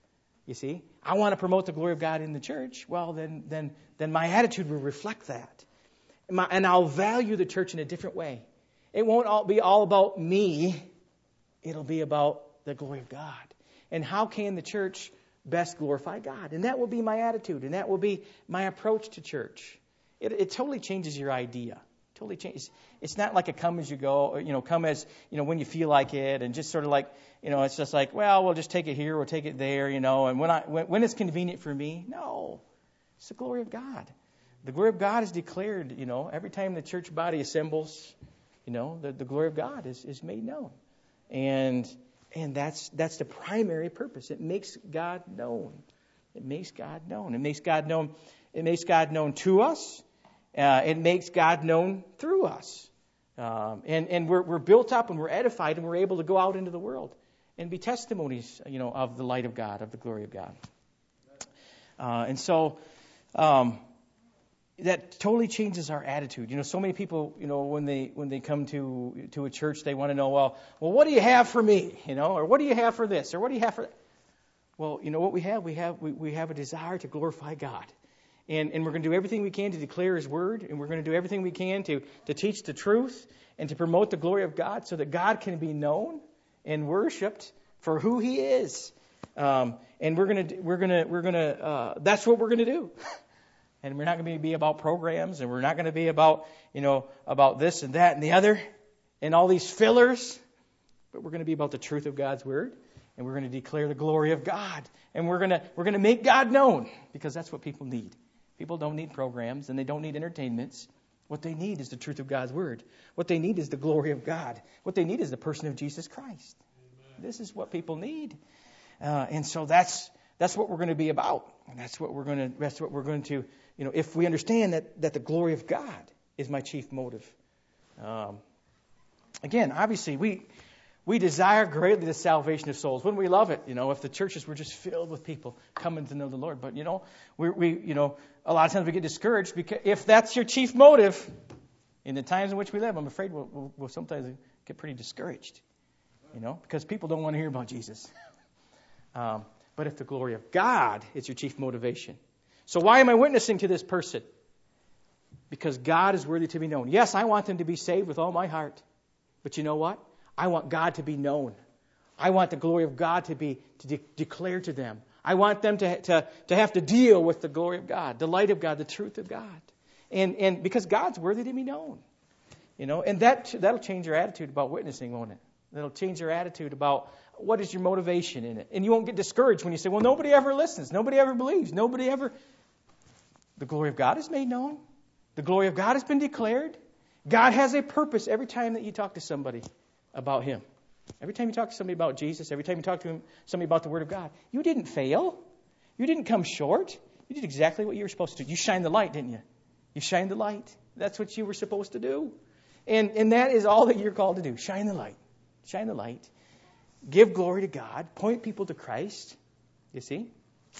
You see, I want to promote the glory of God in the church. Well, then, then, then my attitude will reflect that, and, my, and I'll value the church in a different way. It won't all be all about me. It'll be about the glory of God. And how can the church best glorify God? And that will be my attitude, and that will be my approach to church. It, it totally changes your idea. Totally changes. It's not like a come as you go, or, you know, come as, you know, when you feel like it, and just sort of like, you know, it's just like, well, we'll just take it here, we'll take it there, you know, and when I when, when it's convenient for me. No, it's the glory of God. The glory of God is declared, you know, every time the church body assembles, you know, the, the glory of God is, is made known. And and that's that's the primary purpose. It makes God known. It makes God known. It makes God known. It makes God known to us. Uh, it makes God known through us. Um, and and we're, we're built up and we're edified and we're able to go out into the world and be testimonies, you know, of the light of God, of the glory of God. Uh, and so um, that totally changes our attitude. You know, so many people, you know, when they when they come to to a church, they want to know, well, well, what do you have for me? You know, or what do you have for this? Or what do you have for that? Well, you know what we have? We have we, we have a desire to glorify God. And, and we're going to do everything we can to declare His Word, and we're going to do everything we can to, to teach the truth and to promote the glory of God so that God can be known and worshipped for who He is. Um, and we're going to we're going to we're going to uh, that's what we're going to do. And we're not going to be about programs, and we're not going to be about you know about this and that and the other and all these fillers, but we're going to be about the truth of God's Word. And we're going to declare the glory of God, and we're going to we're going to make God known, because that's what people need. People don't need programs, and they don't need entertainments. What they need is the truth of God's Word. What they need is the glory of God. What they need is the person of Jesus Christ. Amen. This is what people need, uh, and so that's that's what we're going to be about, and that's what we're going to that's what we're going to you know if we understand that that the glory of God is my chief motive. Um, again, obviously we. We desire greatly the salvation of souls. Wouldn't we love it, you know, if the churches were just filled with people coming to know the Lord? But, you know, we, we you know, a lot of times we get discouraged because if that's your chief motive, in the times in which we live, I'm afraid we'll, we'll, we'll sometimes get pretty discouraged, you know, because people don't want to hear about Jesus. Um, but if the glory of God is your chief motivation. So why am I witnessing to this person? Because God is worthy to be known. Yes, I want them to be saved with all my heart. But you know what? I want God to be known. I want the glory of God to be to de- declare to them. I want them to, to, to have to deal with the glory of God, the light of God, the truth of God. And and because God's worthy to be known. You know, and that that'll change your attitude about witnessing, won't it? That'll change your attitude about what is your motivation in it. And you won't get discouraged when you say, well, nobody ever listens, nobody ever believes, nobody ever. The glory of God is made known. The glory of God has been declared. God has a purpose every time that you talk to somebody about Him. Every time you talk to somebody about Jesus, every time you talk to him, somebody about the Word of God, you didn't fail. You didn't come short. You did exactly what you were supposed to do. You shined the light, didn't you? You shined the light. That's what you were supposed to do. And and that is all that you're called to do. Shine the light. Shine the light. Give glory to God. Point people to Christ. You see?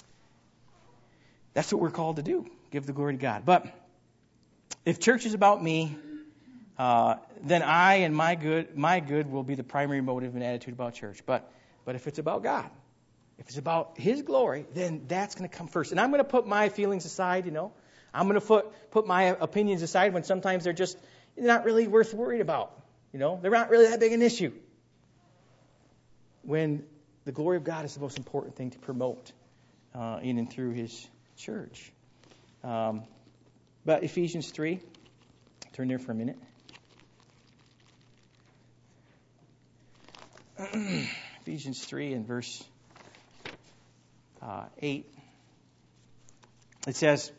That's what we're called to do. Give the glory to God. But if church is about me, Uh, then I and my good my good will be the primary motive and attitude about church. But but if it's about God, if it's about His glory, then that's going to come first. And I'm going to put my feelings aside, you know. I'm going to put put my opinions aside when sometimes they're just not really worth worried about. You know, they're not really that big an issue. When the glory of God is the most important thing to promote uh, in and through His church. Um, but Ephesians three, turn there for a minute. Ephesians three and verse uh, eight. It says,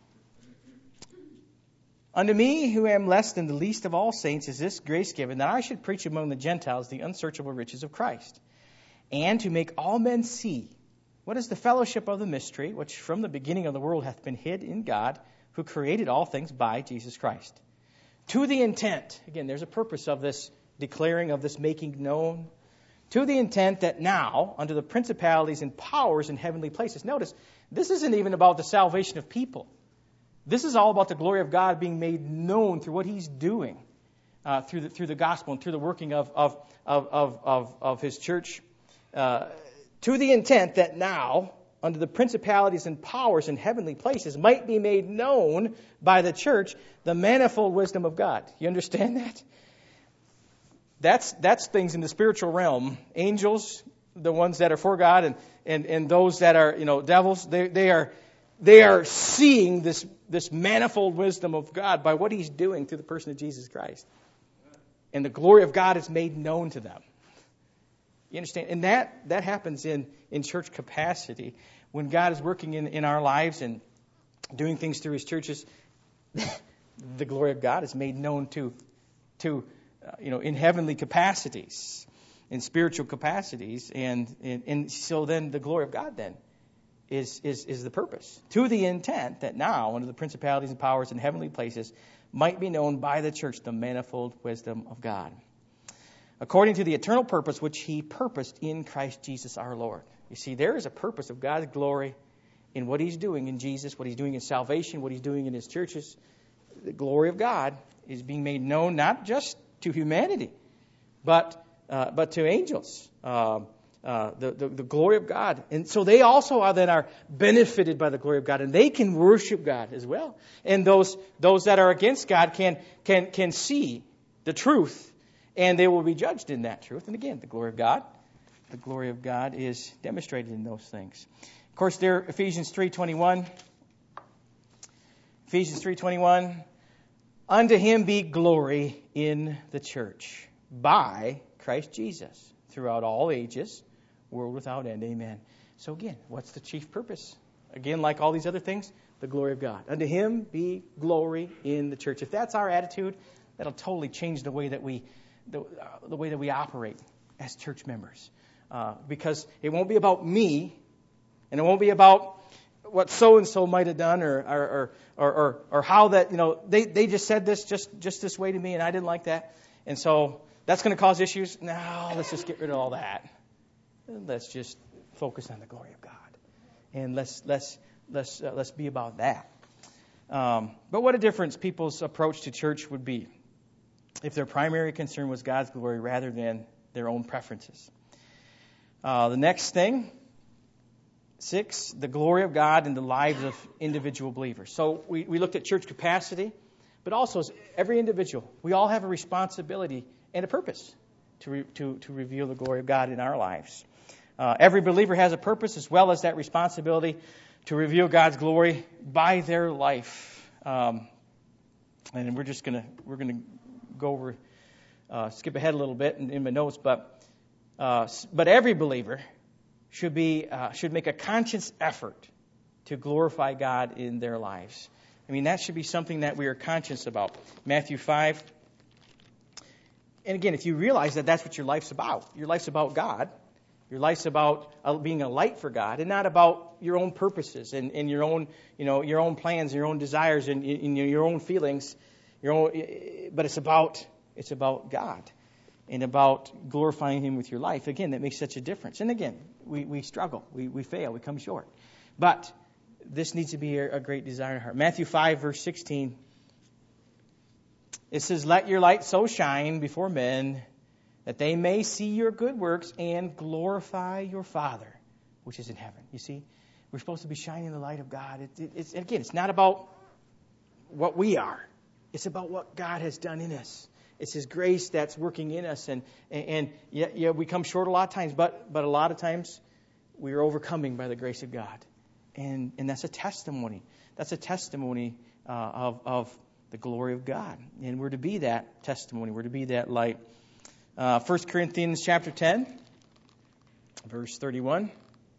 Unto me, who am less than the least of all saints, is this grace given, that I should preach among the Gentiles the unsearchable riches of Christ, and to make all men see what is the fellowship of the mystery, which from the beginning of the world hath been hid in God, who created all things by Jesus Christ. To the intent, again, there's a purpose of this declaring, of this making known, to the intent that now, under the principalities and powers in heavenly places. Notice, this isn't even about the salvation of people. This is all about the glory of God being made known through what He's doing uh, through the through the gospel and through the working of of of of of, of His church. Uh, to the intent that now, under the principalities and powers in heavenly places might be made known by the church the manifold wisdom of God. You understand that? That's that's things in the spiritual realm. Angels, the ones that are for God, and, and, and those that are, you know, devils, they they are they are seeing this this manifold wisdom of God by what He's doing through the person of Jesus Christ. And the glory of God is made known to them. You understand? And that, that happens in, in church capacity. When God is working in, in our lives and doing things through His churches, the glory of God is made known to, to uh, you know, in heavenly capacities, in spiritual capacities. And, and, and so then the glory of God then is, is, is the purpose. To the intent that now, under the principalities and powers in heavenly places, might be known by the church the manifold wisdom of God, according to the eternal purpose which He purposed in Christ Jesus our Lord. You see, there is a purpose of God's glory in what He's doing in Jesus, what He's doing in salvation, what He's doing in His churches. The glory of God is being made known not just to humanity, but uh, but to angels. Uh, uh, the, the the glory of God, and so they also are then are benefited by the glory of God, and they can worship God as well. And those those that are against God can can can see the truth. And they will be judged in that truth. And again, the glory of God, the glory of God is demonstrated in those things. Of course, there, Ephesians three twenty-one. Ephesians three twenty-one. Unto Him be glory in the church by Christ Jesus throughout all ages, world without end. Amen. So again, what's the chief purpose? Again, like all these other things, the glory of God. Unto Him be glory in the church. If that's our attitude, that'll totally change the way that we The, uh, the way that we operate as church members. Uh, because it won't be about me, and it won't be about what so-and-so might have done, or or, or, or, or how that, you know, they, they just said this just, just this way to me, and I didn't like that. And so that's going to cause issues. No, let's just get rid of all that. Let's just focus on the glory of God. And let's, let's, let's, uh, let's be about that. Um, but what a difference people's approach to church would be if their primary concern was God's glory rather than their own preferences. Uh, the next thing, six, the glory of God in the lives of individual believers. So we, we looked at church capacity, but also as every individual. We all have a responsibility and a purpose to, re, to, to reveal the glory of God in our lives. Uh, every believer has a purpose as well as that responsibility to reveal God's glory by their life. Um, and we're just going to, we're going to go over, uh, skip ahead a little bit in, in my notes, but uh, but every believer should be uh, should make a conscious effort to glorify God in their lives. I mean, that should be something that we are conscious about. Matthew five. And again, if you realize that that's what your life's about, your life's about God. Your life's about uh, being a light for God, and not about your own purposes and, and your own, you know, your own plans, your own desires, and, and your own feelings. Your own, but it's about it's about God and about glorifying Him with your life. Again, that makes such a difference. And again, we, we struggle, we we fail, we come short. But this needs to be a, a great desire in our heart. Matthew five, verse sixteen. It says, "Let your light so shine before men that they may see your good works and glorify your Father which is in heaven." You see, we're supposed to be shining the light of God. It, it, it's again, it's not about what we are. It's about what God has done in us. It's His grace that's working in us. And, and, and yeah, yeah, we come short a lot of times, but, but a lot of times we are overcoming by the grace of God. And, and that's a testimony. That's a testimony uh, of, of the glory of God. And we're to be that testimony. We're to be that light. Uh, First Corinthians chapter ten, verse thirty-one.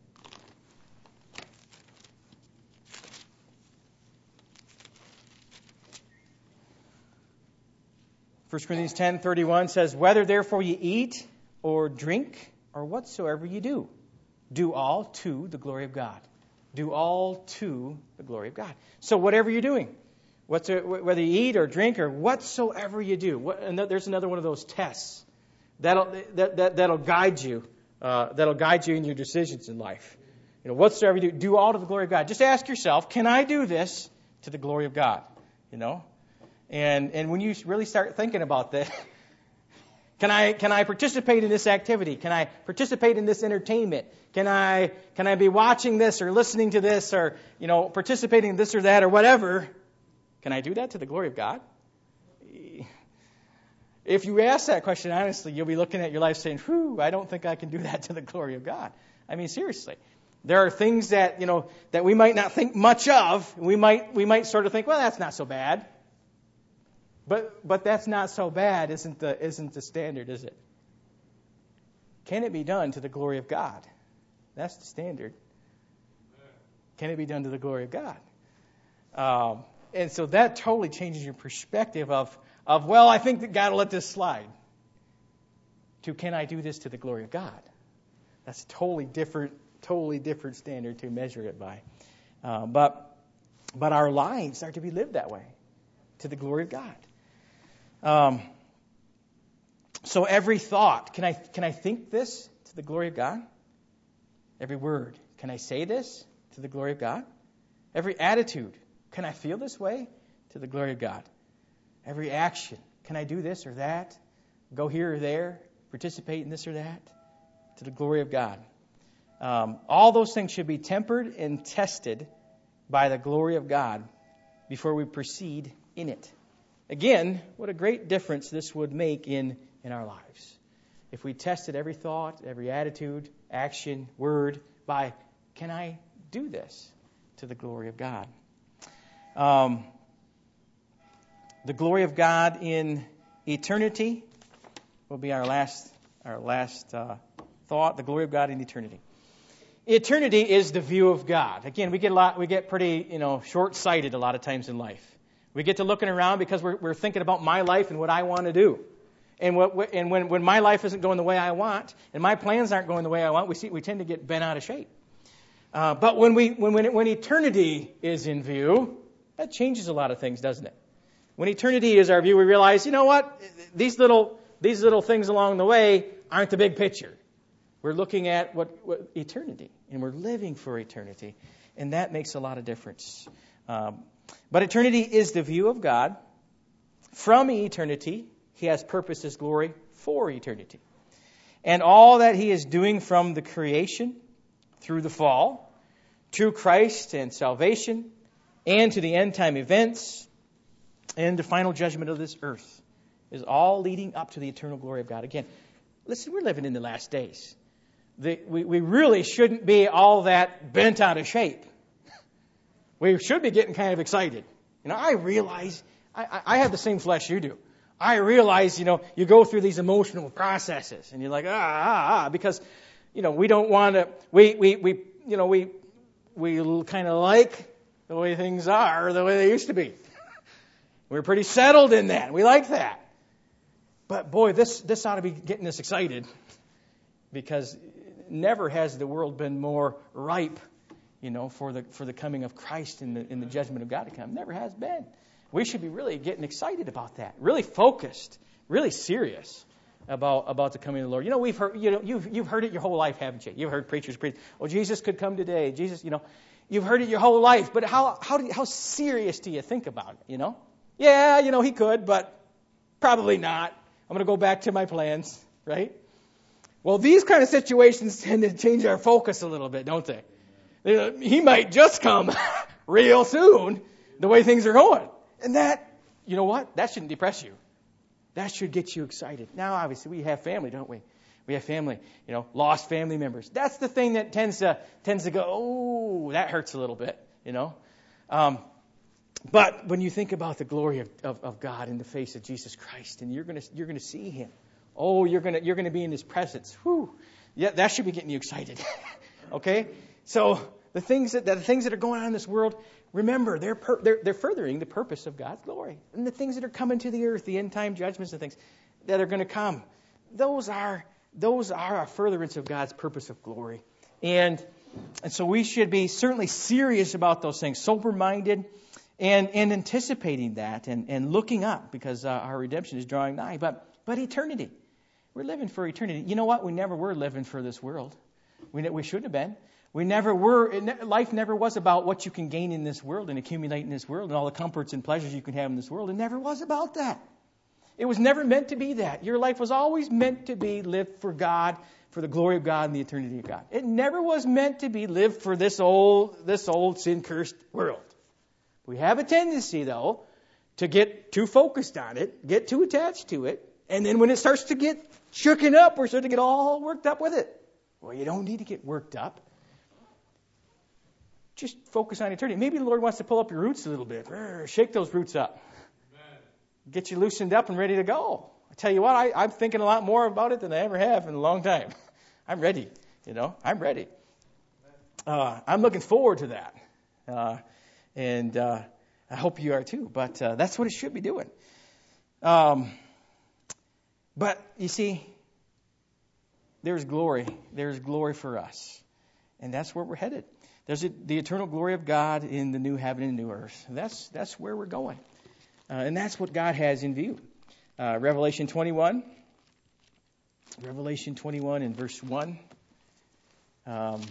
First Corinthians ten thirty-one says, "Whether therefore ye eat or drink or whatsoever ye do, do all to the glory of God." Do all to the glory of God. So whatever you're doing, whether you eat or drink or whatsoever you do, what, and there's another one of those tests that'll that, that that'll guide you. Uh, that'll guide you in your decisions in life. You know, whatsoever you do, do all to the glory of God. Just ask yourself, can I do this to the glory of God? You know. And and when you really start thinking about that, Can I can I participate in this activity? Can I participate in this entertainment? Can I can I be watching this or listening to this or, you know, participating in this or that or whatever? Can I do that to the glory of God? If you ask that question honestly, you'll be looking at your life saying, whew, I don't think I can do that to the glory of God. I mean, seriously. There are things that, you know, that we might not think much of. We might we might sort of think, well, that's not so bad. But but that's not so bad isn't the isn't the standard, is it? Can it be done to the glory of God? That's the standard. Can it be done to the glory of God? Um, and so that totally changes your perspective of, of, well, I think that God will let this slide. To, can I do this to the glory of God? That's a totally different, totally different standard to measure it by. Uh, but but our lives are to be lived that way, to the glory of God. Um, so every thought, can I can I think this to the glory of God? Every word, can I say this to the glory of God? Every attitude, can I feel this way to the glory of God? Every action, can I do this or that? Go here or there, participate in this or that to the glory of God. Um, all those things should be tempered and tested by the glory of God before we proceed in it. Again, what a great difference this would make in, in our lives. If we tested every thought, every attitude, action, word by, can I do this to the glory of God? Um, the glory of God in eternity will be our last our last uh, thought. The glory of God in eternity. Eternity is the view of God. Again, we get a lot. We get pretty, you know, short-sighted a lot of times in life. We get to looking around because we're, we're thinking about my life and what I want to do. And what and when, when my life isn't going the way I want, and my plans aren't going the way I want, we see we tend to get bent out of shape. Uh, but when we when when, when eternity is in view, that changes a lot of things, doesn't it? When eternity is our view, we realize, you know what? These little these little things along the way aren't the big picture. We're looking at what, what eternity, and we're living for eternity, and that makes a lot of difference. Um, But eternity is the view of God. From eternity, He has purpose His glory for eternity. And all that He is doing from the creation, through the fall, to Christ and salvation, and to the end time events, and the final judgment of this earth, is all leading up to the eternal glory of God. Again, listen, we're living in the last days. The, we, we really shouldn't be all that bent out of shape. We should be getting kind of excited. You know, I realize, I, I have the same flesh you do. I realize, you know, you go through these emotional processes and you're like, ah, ah, ah, because, you know, we don't want to, we, we, we, you know, we, we kind of like the way things are, the way they used to be. We're pretty settled in that. We like that. But boy, this, this ought to be getting us excited, because never has the world been more ripe, you know, for the for the coming of Christ and the, in the judgment of God to come. Never has been. We should be really getting excited about that. Really focused, really serious about about the coming of the Lord. You know, we've heard, you know, you've you've heard it your whole life, haven't you? You've heard preachers preach, "Oh, Jesus could come today." Jesus, you know, you've heard it your whole life. But how how do you, how serious do you think about it? You know, yeah, you know, He could, but probably not. I'm going to go back to my plans, right? Well, these kind of situations tend to change our focus a little bit, don't they? He might just come real soon, the way things are going. And that, you know what? That shouldn't depress you. That should get you excited. Now, obviously, we have family, don't we? We have family, you know, lost family members. That's the thing that tends to tends to go, oh, that hurts a little bit, you know. Um, but when you think about the glory of, of, of God in the face of Jesus Christ, and you're gonna you're gonna see Him, oh, you're gonna you're gonna be in His presence. Whew. Yeah, that should be getting you excited. Okay. So the things that the things that are going on in this world, remember, they're, per, they're they're furthering the purpose of God's glory. And the things that are coming to the earth, the end time judgments and things that are going to come, those are those are a furtherance of God's purpose of glory. And and so we should be certainly serious about those things, sober-minded, and and anticipating that, and, and looking up, because uh, our redemption is drawing nigh. But but eternity, we're living for eternity. You know what? We never were living for this world. We we shouldn't have been. We never were, life never was about what you can gain in this world and accumulate in this world and all the comforts and pleasures you can have in this world. It never was about that. It was never meant to be that. Your life was always meant to be lived for God, for the glory of God and the eternity of God. It never was meant to be lived for this old, this old sin-cursed world. We have a tendency, though, to get too focused on it, get too attached to it, and then when it starts to get shooken up, we're starting to get all worked up with it. Well, you don't need to get worked up. Just focus on eternity. Maybe the Lord wants to pull up your roots a little bit. Shake those roots up. Get you loosened up and ready to go. I tell you what, I, I'm thinking a lot more about it than I ever have in a long time. I'm ready. You know, I'm ready. Uh, I'm looking forward to that. Uh, and uh, I hope you are too. But uh, that's what it should be doing. Um, but you see, there's glory. There's glory for us. And that's where we're headed. There's a, the eternal glory of God in the new heaven and new earth. That's, that's where we're going. Uh, and that's what God has in view. Uh, Revelation twenty-one. Revelation twenty-one in verse one. Um,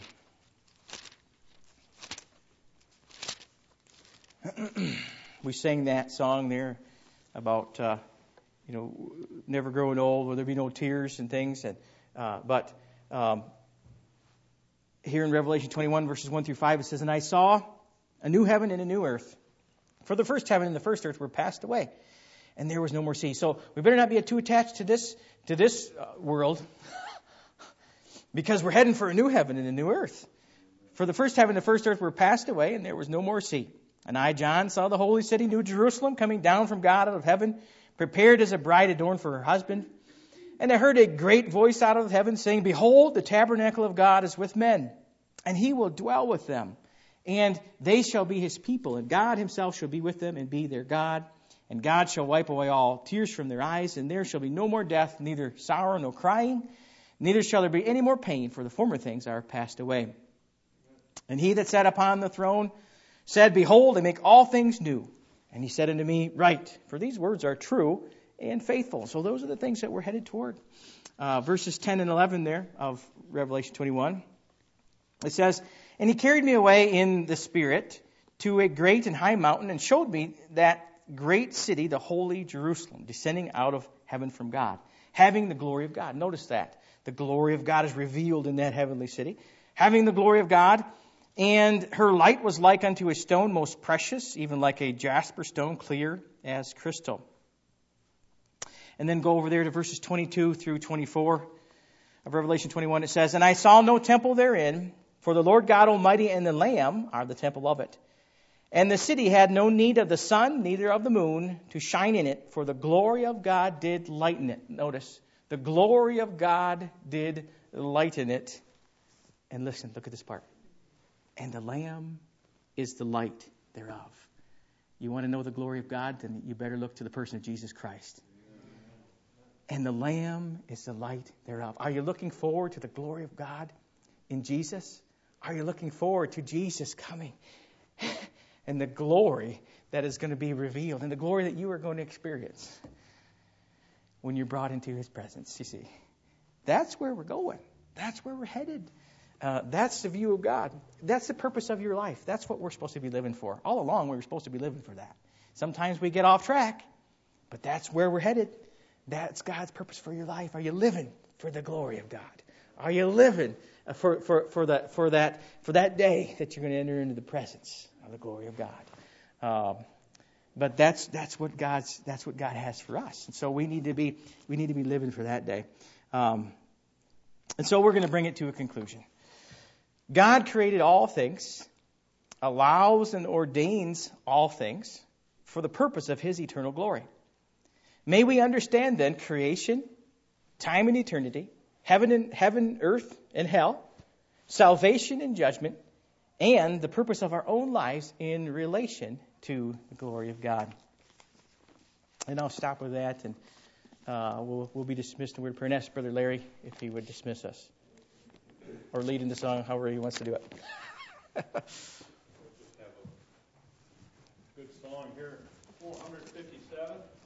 we sang that song there about, uh, you know, never growing old, will there be no tears and things. And uh, But um, here in Revelation twenty-one, verses one through five, it says, "And I saw a new heaven and a new earth. For the first heaven and the first earth were passed away, and there was no more sea." So we better not be too attached to this to this uh, world, because we're heading for a new heaven and a new earth. For the first heaven and the first earth were passed away, and there was no more sea. And I, John, saw the holy city, New Jerusalem, coming down from God out of heaven, prepared as a bride adorned for her husband. And I heard a great voice out of heaven saying, "Behold, the tabernacle of God is with men, and he will dwell with them. And they shall be his people, and God himself shall be with them and be their God. And God shall wipe away all tears from their eyes, and there shall be no more death, neither sorrow nor crying, neither shall there be any more pain, for the former things are passed away. And he that sat upon the throne said, Behold, I make all things new. And he said unto me, Write, for these words are true and faithful." So those are the things that we're headed toward. Uh, verses ten and eleven there of Revelation twenty-one. It says, "And he carried me away in the Spirit to a great and high mountain, and showed me that great city, the holy Jerusalem, descending out of heaven from God, having the glory of God." Notice that. The glory of God is revealed in that heavenly city. Having the glory of God, and her light was like unto a stone most precious, even like a jasper stone, clear as crystal. And then go over there to verses twenty-two through twenty-four of Revelation twenty-one. It says, "And I saw no temple therein, for the Lord God Almighty and the Lamb are the temple of it. And the city had no need of the sun, neither of the moon, to shine in it, for the glory of God did lighten it." Notice, the glory of God did lighten it. And listen, look at this part. "And the Lamb is the light thereof." You want to know the glory of God? Then you better look to the person of Jesus Christ. "And the Lamb is the light thereof." Are you looking forward to the glory of God in Jesus? Are you looking forward to Jesus coming? And the glory that is going to be revealed, and the glory that you are going to experience when you're brought into his presence, you see. That's where we're going. That's where we're headed. Uh, that's the view of God. That's the purpose of your life. That's what we're supposed to be living for. All along, we were supposed to be living for that. Sometimes we get off track, but that's where we're headed. That's God's purpose for your life. Are you living for the glory of God? Are you living for, for, for, that, for, that, for that day that you're going to enter into the presence of the glory of God? Um, but that's that's what God's that's what God has for us, and so we need to be we need to be living for that day. Um, and so we're going to bring it to a conclusion. God created all things, allows and ordains all things for the purpose of his eternal glory. May we understand then creation, time and eternity, heaven and heaven, earth and hell, salvation and judgment, and the purpose of our own lives in relation to the glory of God. And I'll stop with that, and uh, we'll, we'll be dismissed in word of prayer, and ask Brother Larry if he would dismiss us, or lead in the song, however he wants to do it. Good song here, four fifty-seven.